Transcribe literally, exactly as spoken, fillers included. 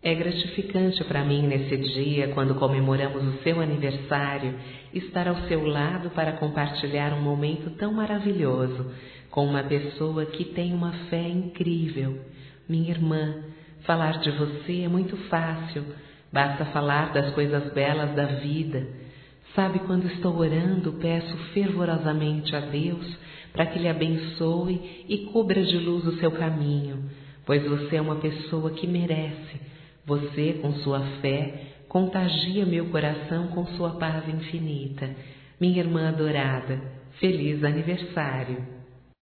É gratificante para mim nesse dia, quando comemoramos o seu aniversário, estar ao seu lado para compartilhar um momento tão maravilhoso com uma pessoa que tem uma fé incrível. Minha irmã, falar de você é muito fácil, basta falar das coisas belas da vida. Sabe, quando estou orando, peço fervorosamente a Deus para que lhe abençoe e cubra de luz o seu caminho, pois você é uma pessoa que merece. Você, com sua fé, contagia meu coração com sua paz infinita. Minha irmã adorada, feliz aniversário!